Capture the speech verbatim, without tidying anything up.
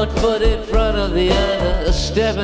one foot in front of the other, stepping